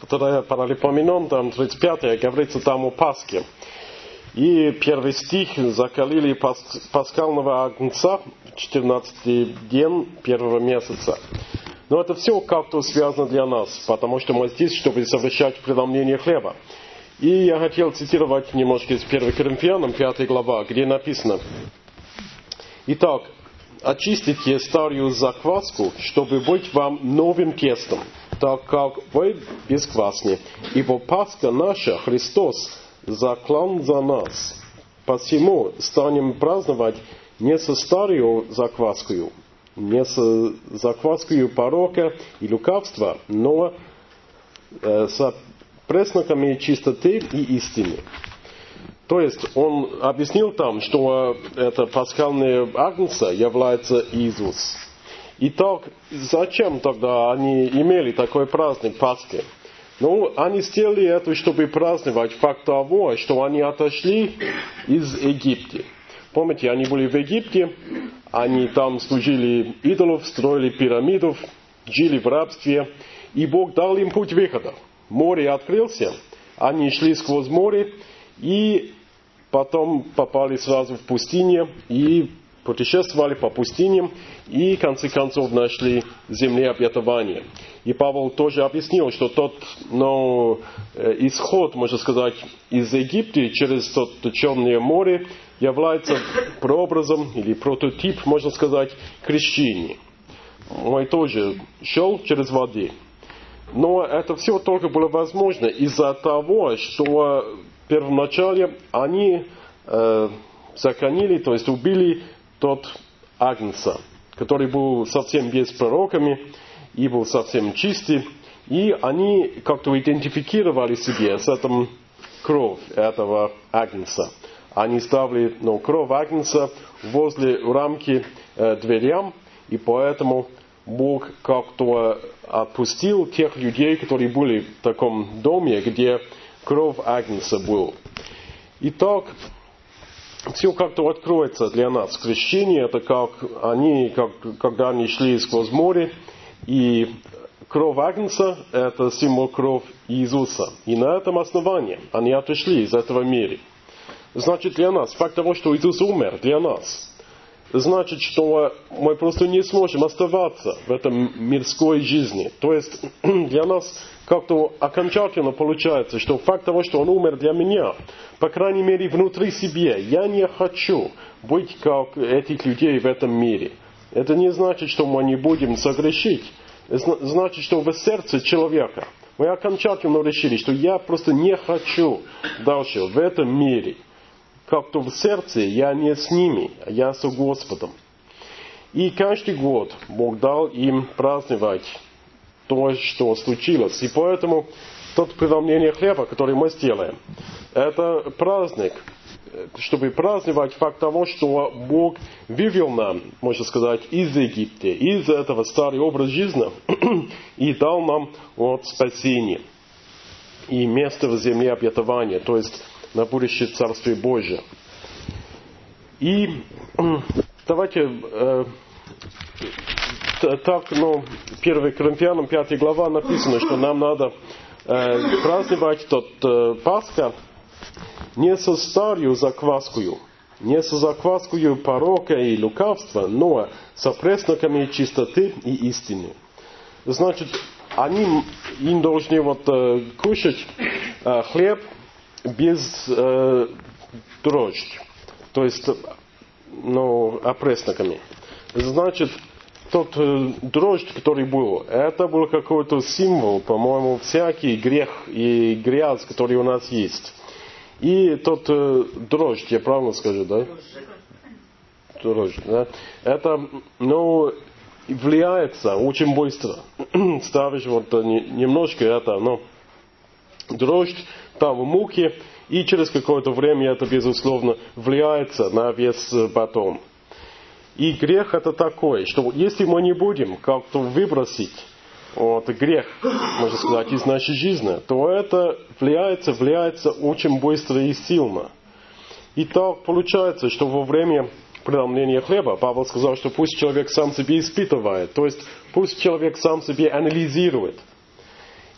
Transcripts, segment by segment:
которая Паралипоменон, там 35, говорится там о Пасхе. И первый стих: «Закалили пасхального агнца в 14-й день первого месяца». Но это все как-то связано для нас, потому что мы здесь, чтобы совершать преломление хлеба. И я хотел цитировать немножко из 1 Коринфянам, 5 глава, где написано: «Итак, очистите старую закваску, чтобы быть вам новым тестом, так как вы бесквасны. Ибо Пасха наша, Христос, заклан за нас. Посему станем праздновать не со старою закваскою, не со закваскою порока и лукавства, но со пресноками чистоты и истины». То есть он объяснил там, что это пасхальный агнец является Иисус. Итак, зачем тогда они имели такой праздник Пасхи? Ну, они сделали это, чтобы праздновать факт того, что они отошли из Египта. Помните, они были в Египте, они там служили идолов, строили пирамидов, жили в рабстве, и Бог дал им путь выхода. Море открылся, они шли сквозь море, и потом попали сразу в пустыню, и путешествовали по пустыням, и в конце концов нашли земле обетования. И Павел тоже объяснил, что тот исход, можно сказать, из Египта через то Черное море является прообразом или прототип, можно сказать, крещения. Он тоже шел через воду. Но это все только было возможно из-за того, что первоначально они закланили, то есть убили тот агнца, который был совсем без пророками и был совсем чистый. И они как-то идентифицировали себе с этим кровь этого агнца. Они ставили кровь агнца возле рамки дверям, и поэтому Бог как-то отпустил тех людей, которые были в таком доме, где кровь агнца была. Итак, все как-то откроется для нас. Крещение — это когда они шли сквозь море, и кровь агнца — это символ крови Иисуса. И на этом основании они отошли из этого мира. Значит, для нас, факт того, что Иисус умер для нас, значит, что мы просто не сможем оставаться в этом мирской жизни. То есть для нас как-то окончательно получается, что факт того, что Он умер для меня, по крайней мере, внутри себя, я не хочу быть как этих людей в этом мире. Это не значит, что мы не будем согрешить. Это значит, что в сердце человека мы окончательно решили, что я просто не хочу дальше в этом мире. Как-то в сердце я не с ними, а я с Господом. И каждый год Бог дал им праздновать то, что случилось. И поэтому тот преломление хлеба, который мы сделаем, это праздник, чтобы праздновать факт того, что Бог вывел нам, можно сказать, из Египта, из этого старого образа жизни, и дал нам спасение и место в земле обетования, то есть на будущее Царствие Божие. И давайте так, 1 Коринфянам 5 глава написано, что нам надо праздновать тот Пасха не со старою закваскою, не со закваскою порока и лукавства, но со пресноками чистоты и истины. Значит, им должны кушать хлеб без дрожжи, то есть опресноками. Значит, тот дрожжь, который был, это был какой-то символ, по-моему, всякий грех и грязь, который у нас есть. И тот дрожжь, я правильно скажу, да? Дрожжь, да? Это, влияется очень быстро. Ставишь немножко это, дрожжь там в муке, и через какое-то время это, безусловно, влияется на весь батон. И грех это такой, что если мы не будем как-то выбросить грех, можно сказать, из нашей жизни, то это влияется очень быстро и сильно. И так получается, что во время преломления хлеба Павел сказал, что пусть человек сам себе испытывает, то есть пусть человек сам себе анализирует.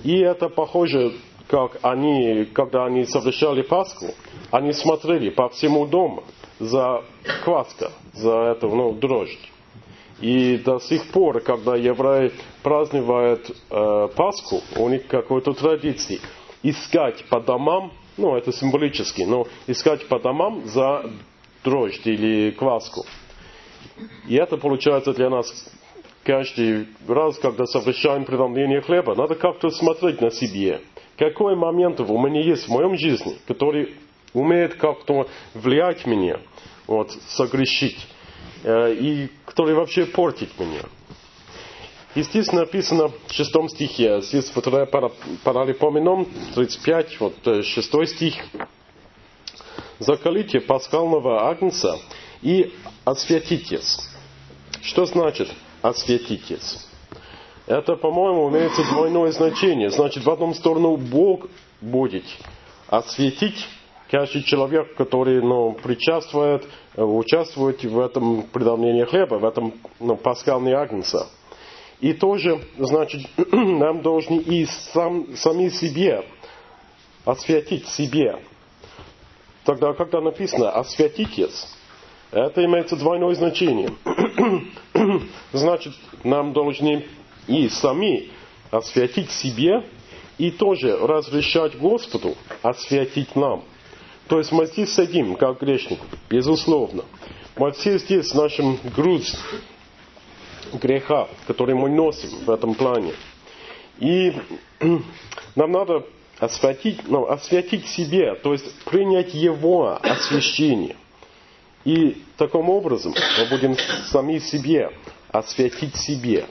И это похоже, как они, когда они совершали Пасху, они смотрели по всему дому за кваска, за эту дрожь. И до сих пор, когда евреи празднуют Пасху, у них какой-то традиции искать по домам, это символически, но искать по домам за дрожь или кваску. И это получается для нас каждый раз, когда совершаем преломление хлеба, надо как-то смотреть на себе. Какой момент у меня есть в моем жизни, который умеет как-то влиять меня, согрешить, и который вообще портит меня. И здесь написано в 6 стихе, здесь паралипоменон 35, 6 стих. «Заколите пасхального агнца и освятитесь». Что значит «освятитесь»? Это, по-моему, имеется двойное значение. Значит, в одну сторону Бог будет осветить каждый человек, который участвует в этом преломлении хлеба, в этом пасхальный агнца. И тоже, значит, нам должны и сами себе освятить себе. Тогда, когда написано «освятитесь», это имеется двойное значение. Значит, нам должны и сами освятить себе, и тоже разрешать Господу освятить нам. То есть мы здесь сидим, как грешник, безусловно. Мы все здесь с нашим грузом греха, который мы носим в этом плане. И нам надо освятить себе, то есть принять Его освящение. И таким образом мы будем сами себе освятить себе.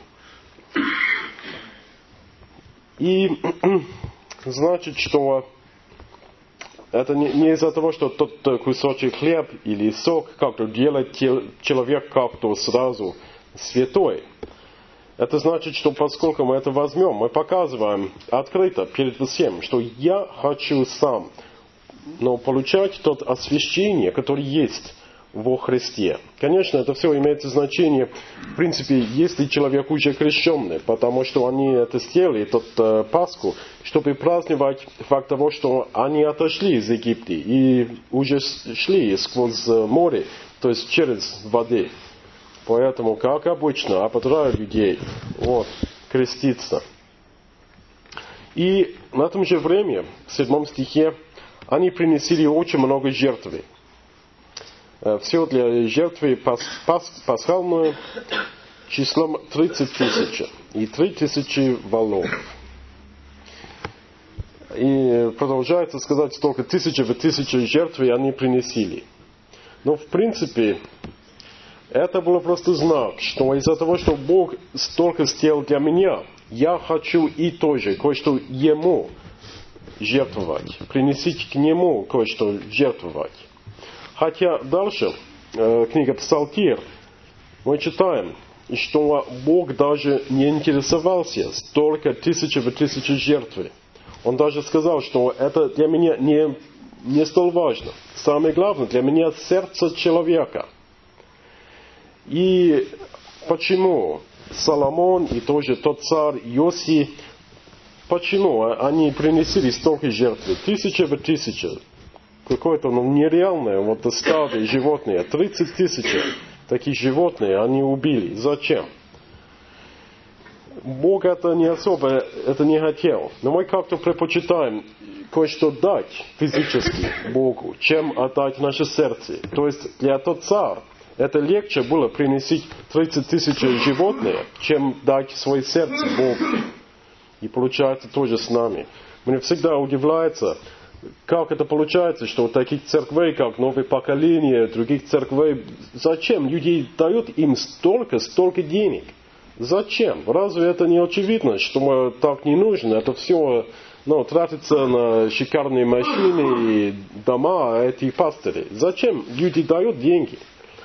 И значит, что это не из-за того, что тот кусочек хлеб или сок как-то делает человек как-то сразу святой. Это значит, что поскольку мы это возьмем, мы показываем открыто перед всем, что я хочу сам получать то освящение, которое есть во Христе. Конечно, это все имеет значение, в принципе, если человек уже крещенный, потому что они это сделали, Пасху, чтобы праздновать факт того, что они отошли из Египта и уже шли сквозь море, то есть через воды. Поэтому, как обычно, ободряют людей креститься. И на этом же время, в 7 стихе, они принесли очень много жертвы. Все для жертвы пасхальную числом 30 тысяч и 3000 волов. И продолжается сказать, только 1000 в 1000 жертвы они принесли. Но в принципе, это было просто знак, что из-за того, что Бог столько сделал для меня, я хочу и тоже кое-что Ему жертвовать, принести к Нему кое-что жертвовать. Хотя дальше, книга Псалтирь, мы читаем, что Бог даже не интересовался столько 1000 в 1000 жертвы. Он даже сказал, что это для меня не столь важно. Самое главное для меня сердце человека. И почему Соломон и тоже тот царь Иосия, почему они принесли столько жертв? 1000 в 1000. Какое-то нереальное, стадо животные. 30 тысяч таких животных они убили. Зачем? Бог это не особо не хотел. Но мы как-то предпочитаем кое-что дать физически Богу, чем отдать наше сердце. То есть для тот царь это легче было принести 30 тысяч животных, чем дать свое сердце Богу. И получается тоже с нами. Мне всегда удивляется, как это получается, что таких церквей, как новое поколение, других церквей, зачем люди дают им столько денег? Зачем? Разве это не очевидно, что так не нужно? Это все тратится на шикарные машины и дома, эти пастыри. Зачем люди дают деньги?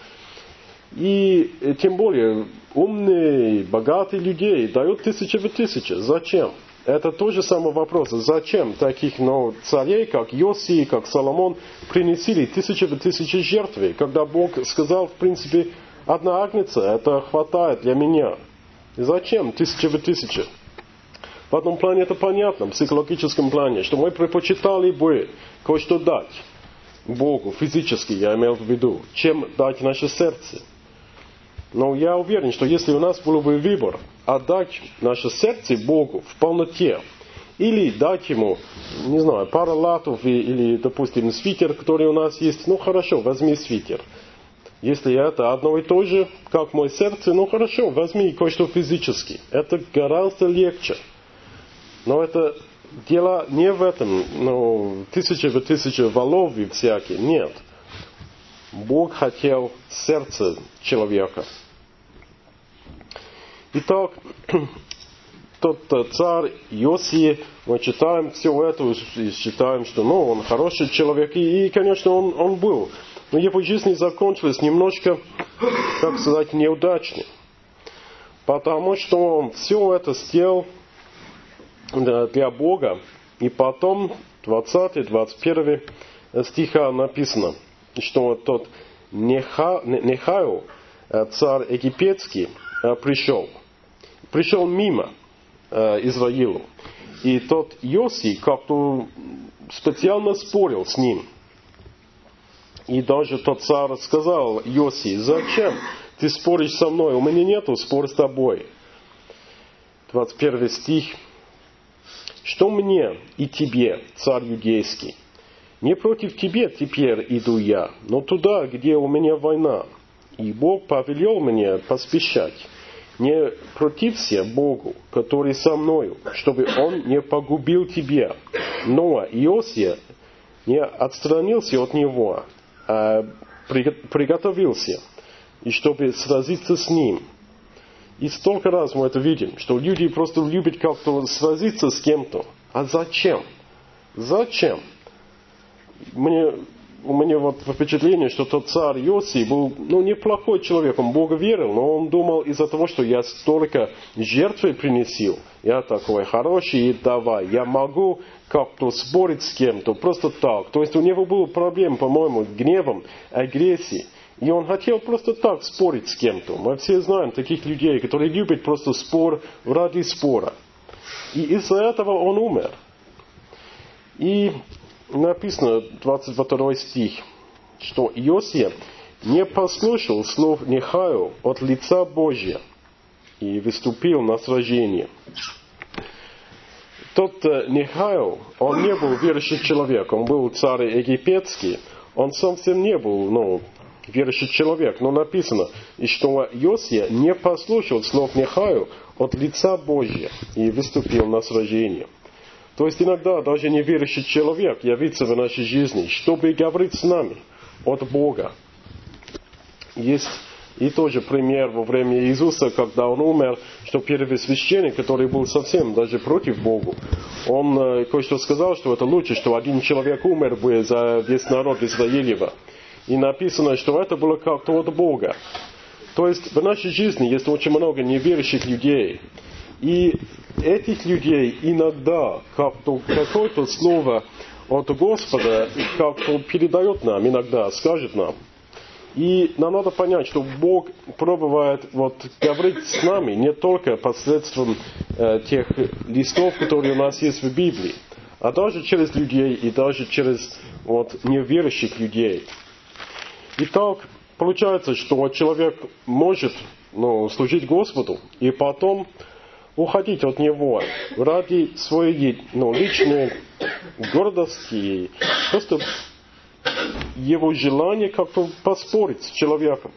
И тем более умные, богатые люди дают 1000 в 1000. Зачем? Это тот же самый вопрос. Зачем таких царей, как Иосия, как Соломон, принесли 1000 в 1000 жертвы, когда Бог сказал, в принципе, одна агнца, это хватает для меня. Зачем 1000 в 1000? В одном плане это понятно, в психологическом плане, что мы предпочитали бы кое-что дать Богу, физически я имел в виду, чем дать наше сердце. Но я уверен, что если у нас был бы выбор отдать наше сердце Богу в полноте, или дать Ему, не знаю, пару латов или, допустим, свитер, который у нас есть, ну хорошо, возьми свитер. Если это одно и то же, как мое сердце, ну хорошо, возьми кое-что физически. Это гораздо легче. Но это дело не в этом, тысячи валов и всякие. Нет. Бог хотел сердце человека. Итак, тот царь Иосия, мы читаем все это и считаем, что он хороший человек. И конечно, он был. Но его жизнь закончилась немножко, как сказать, неудачно. Потому что он все это сделал для Бога. И потом, 20-21 стиха написано, что тот Нехаю, царь египетский, пришел. Пришел мимо Израилу. И тот Иосий как-то специально спорил с ним. И даже тот царь сказал Иосии: зачем ты споришь со мной? У меня нету спора с тобой. 21 стих. Что мне и тебе, царь юдейский? Не против тебе теперь иду я, но туда, где у меня война. И Бог повелел мне поспешать. Не протився Богу, который со мною, чтобы Он не погубил тебя. Но Иосия не отстранился от него, а приготовился, и чтобы сразиться с ним. И столько раз мы это видим, что люди просто любят как-то сразиться с кем-то. А зачем? Зачем? У меня вот впечатление, что тот царь Иосий был, неплохой человек, он Бога верил, но он думал из-за того, что я столько жертвы принесил, я такой хороший, и давай, я могу как-то спорить с кем-то, просто так. То есть у него было проблем, по-моему, гневом, агрессией. И он хотел просто так спорить с кем-то. Мы все знаем таких людей, которые любят просто спор ради спора. И из-за этого он умер. И написано, 22 стих, что Иосия не послушал слов Нехаю от лица Божия и выступил на сражение. Тот Нехаю, он не был верующий человек, он был царь египетский, он совсем не был, верующий человек. Но написано, что Иосия не послушал слов Нехаю от лица Божия и выступил на сражение. То есть иногда даже неверующий человек явится в нашей жизни, чтобы говорить с нами от Бога. Есть и тоже пример во время Иисуса, когда он умер, что первосвященник, который был совсем даже против Бога, он кое-что сказал, что это лучше, что один человек умер бы за весь народ Израилева. И написано, что это было как-то от Бога. То есть в нашей жизни есть очень много неверующих людей. И этих людей иногда как-то какое-то слово от Господа как-то передает нам, иногда скажет нам. И нам надо понять, что Бог пробует говорить с нами не только посредством тех листов, которые у нас есть в Библии, а даже через людей и даже через неверующих людей. Итак, получается, что человек может служить Господу и потом уходить от Него ради своей личной гордости, просто его желание как-то поспорить с человеком.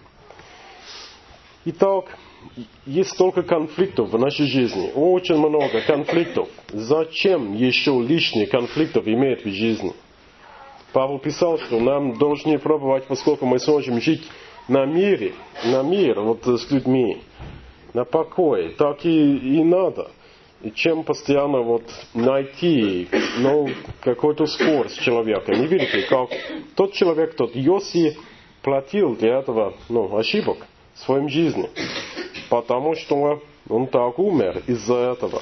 Итак, есть столько конфликтов в нашей жизни, очень много конфликтов. Зачем еще лишние конфликтов иметь в жизни? Павел писал, что нам должны пробовать, поскольку мы сможем жить на мир с людьми, на покое, так и надо. И чем постоянно найти какой-то спор с человеком. Не видите, как тот человек, тот Иосий, платил для этого ошибок в своей жизни. Потому что он так умер из-за этого.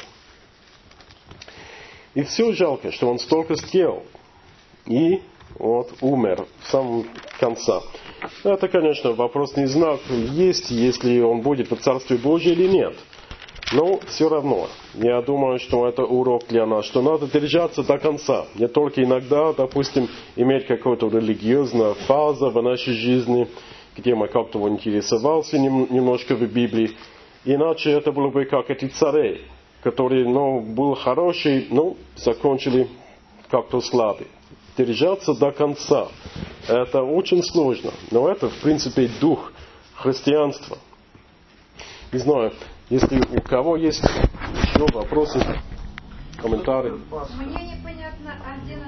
И все жалко, что он столько сделал. И умер в самом конце. Это, конечно, вопрос не знак, есть, если он будет в Царстве Божьем или нет. Но все равно. Я думаю, что это урок для нас, что надо держаться до конца. Не только иногда, допустим, иметь какую-то религиозную фазу в нашей жизни, где мы как-то интересовался немножко в Библии. Иначе это было бы как эти цари, которые, были хорошие, закончили как-то слабые. Держаться до конца. Это очень сложно. Но это, в принципе, дух христианства. Не знаю, если у кого есть еще вопросы, комментарии. Мне непонятно,